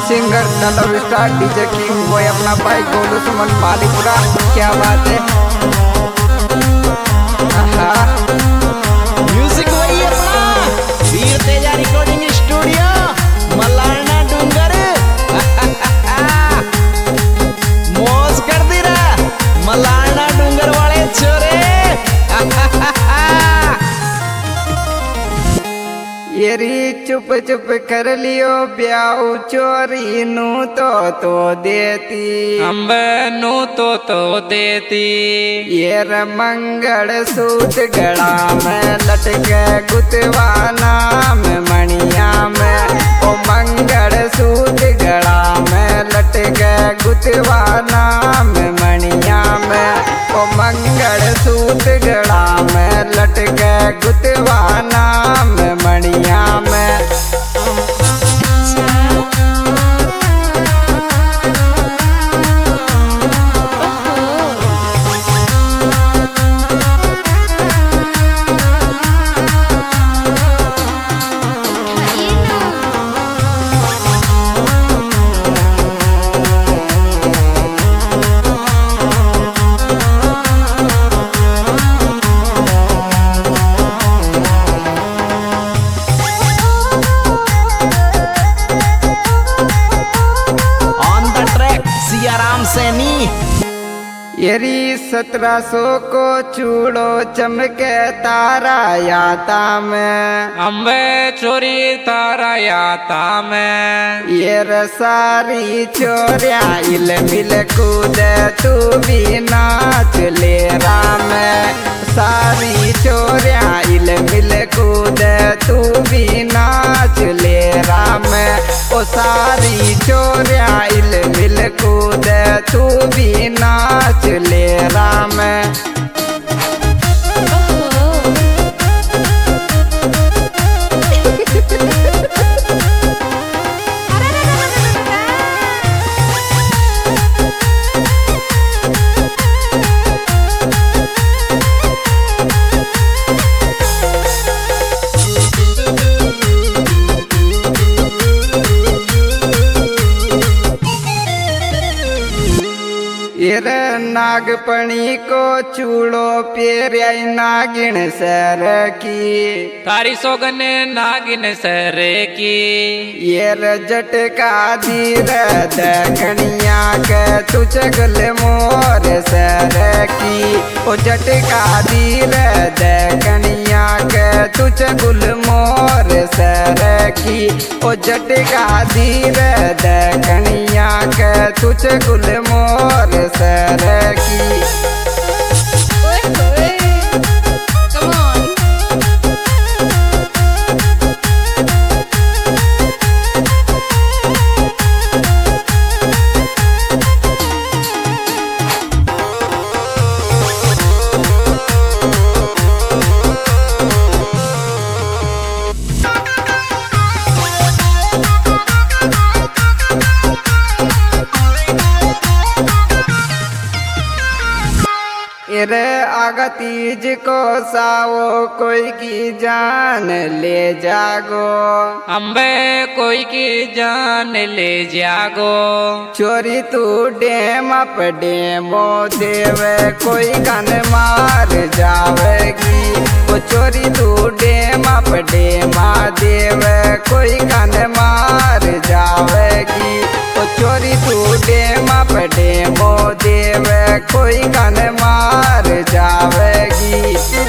Singer नलव star DJ king वो अपना भाई गोलू सुमन मालीपुरा। क्या बात है। म्यूजिक वही अपना वीर तेजा रिकॉर्डिंग स्टूडियो मलारना डूंगर। मौज कर दी रहा मलारना डूंगर वाले छोरे। येरी चुप चुप कर लियो ब्याह चोरी नू तो देती अम्बे नू तो देती। येर मंगल सूत्र गला में लटके गुतवाना में मणिया में। ओ मंगल सूत्र गला में लटके गुतवाना में मणिया में। ओ मंगल सूत्र गला में लटके गुतवाना में मणिया में। येरी 1700 को चूड़ो चमके तारा याता में। अम्बे चोरी तारा याता में। येर सारी चोरिया इल मिल कूद तू भी नाच ले राम। सारी चोरिया इल मिल कूद तू भी नाच ले राम। ओ सारी चोरिया इल मिल कूद तू भी नाच ले राम। नागपणी को चूड़ो पेरिया नागिन सर की। तारी सोगन नागिन सर की। येर जटका धीर दखनिया के तू चगल मोर सर की। ओ जटका धीर दखनिया के तू चगुल मोर सर की। ओ जटका धीर दखनिया के तू चगुल मोर सर की। रे आगतीज को सावो कोई की जान ले जागो। अम्बे कोई की जान ले जागो। चोरी तू डेम अप डेमो देवे कोई गन मार जावेगी। वो चोरी तू डेम अप डेमा देवे कोई गन मार जावेगी। वो चोरी तू डेम अप डेमो देवे कोई गन मार जावेगी।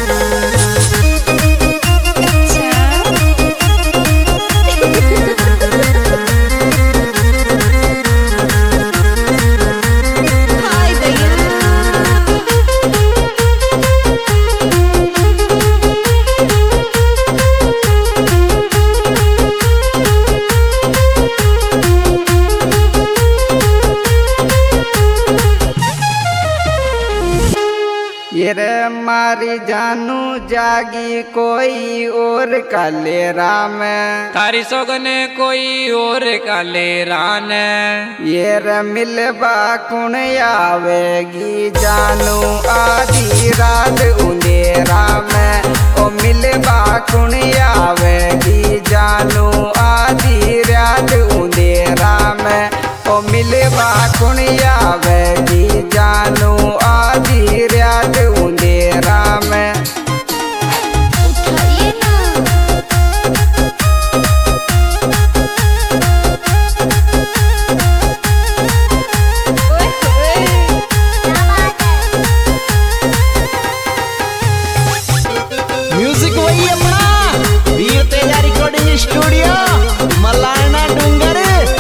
ये मारी जानू जागी कोई और कलेरा में। तारी सोगन कोई और कलेरा ने। ये मिलबा कुण आवेगी जानू आधी रात उंधेरा में। ओ मिलबा कुण आवेगी जानू आधी रात उंधेरा में। मिलवा कुणिया वेगी जानू आधी रात उंदेरा में। उठाइए ना। ओए होए, क्या बात है। म्यूजिक वही अपना वीर तेजा रिकॉर्डिंग स्टूडियो मलारना डूंगर।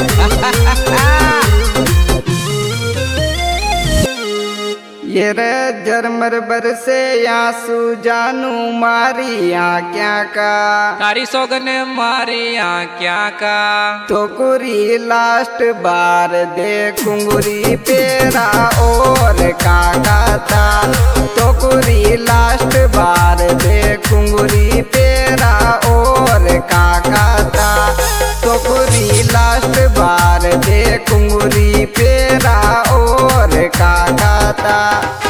ये रे जरमर बरसे आंसू जानू मारी आँख्या का। तारी सोगन मारी क्या का। तो कुरी लास्ट बार देखूंगी पेरा और काका था। तो कुरी लास्ट बार देखूंगी पेरा और काका था। तो कुरी लास्ट बार देखूंगी पेरा और काका था।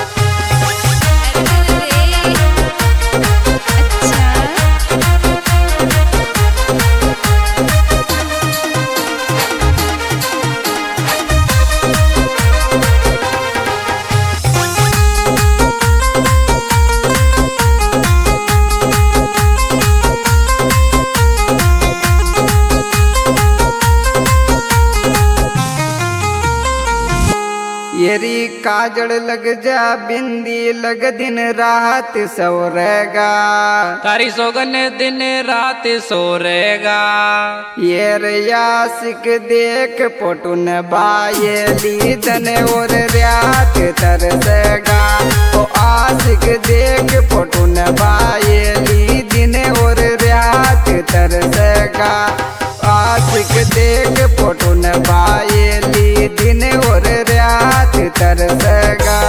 येरी काजल लग जा बिंदी लग दिन रात सौरेगा। तारी सोगन दिन रात सोरेगा। ये यासिक देख पोटुन बायली तन और रात तरसेगा। ओ आशिक देख पोटुन बायली दिन और रात तरसेगा। आशिक देख पोटुन बायली दिन और रात तरसेगा।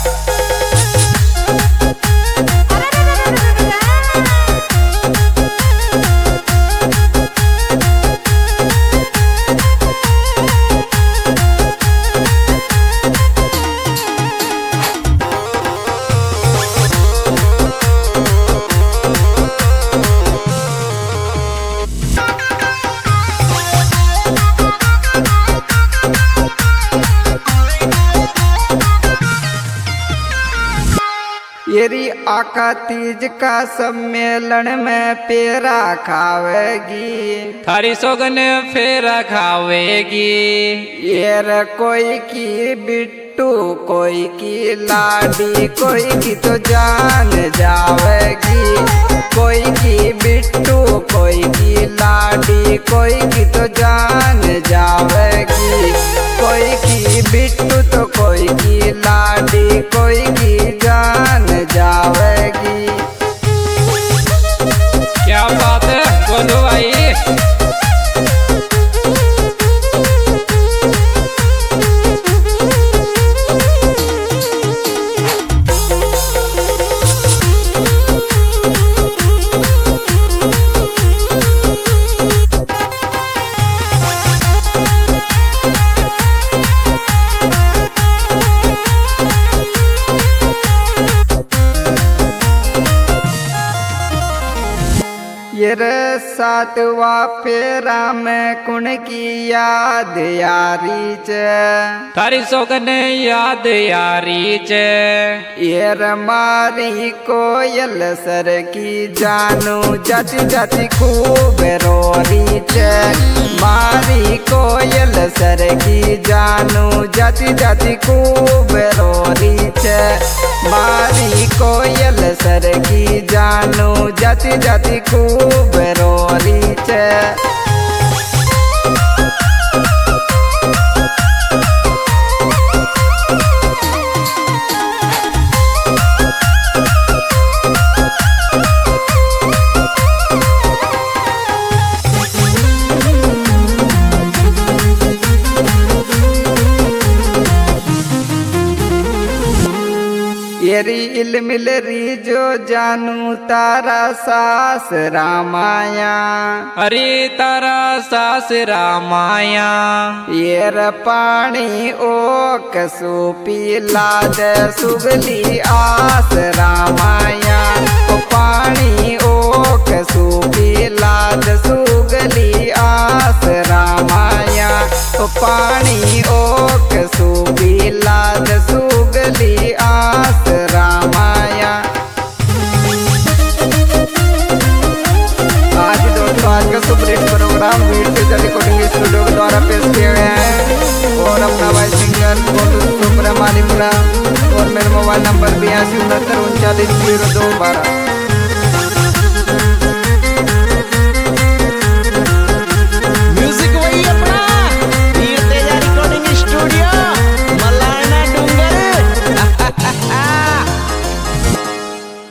येरी आका तीज का सम्मेलन में पेरा खावेगी। थारी सोगन फेरा खावेगी। येर कोई की बिट्टू कोई की लाडी कोई की तो जान जावेगी। कोई की बिट्टू कोई की लाडी कोई की तो जान जावेगी। कोई की बिट्टू तो कोई की लाडी कोई की जान जावेगी। क्या बात है बोलो भाई। ये रे सातवा फेरा में कुण की याद यारी च। थारी सोगन याद यारी च। ये रे मारी कोयल सर की जानू जाति जाति खूब रोरी च। मारी कोयल सर की जानू जाति जाति खूब रोरी च। मारी कोयल सर की जानू जाति जाति खूब रोरी च। येरी इलमिल री जो जानू तारा सास रामाया। अरे तारा सास रामाया। येर पानी ओ कसू पीला दे सुगली आस रामाया। ओ पानी ओ कसू पीला दे सुगली आस रामाया। ओ पानी ओ रिकॉर्डिंग स्टूडियो के द्वारा पेश किए गए हैं और अपना भाई सिंगर गोलू सुब्रमण्यपुरा और मेरा मोबाइल नंबर 82 69 39 02 12।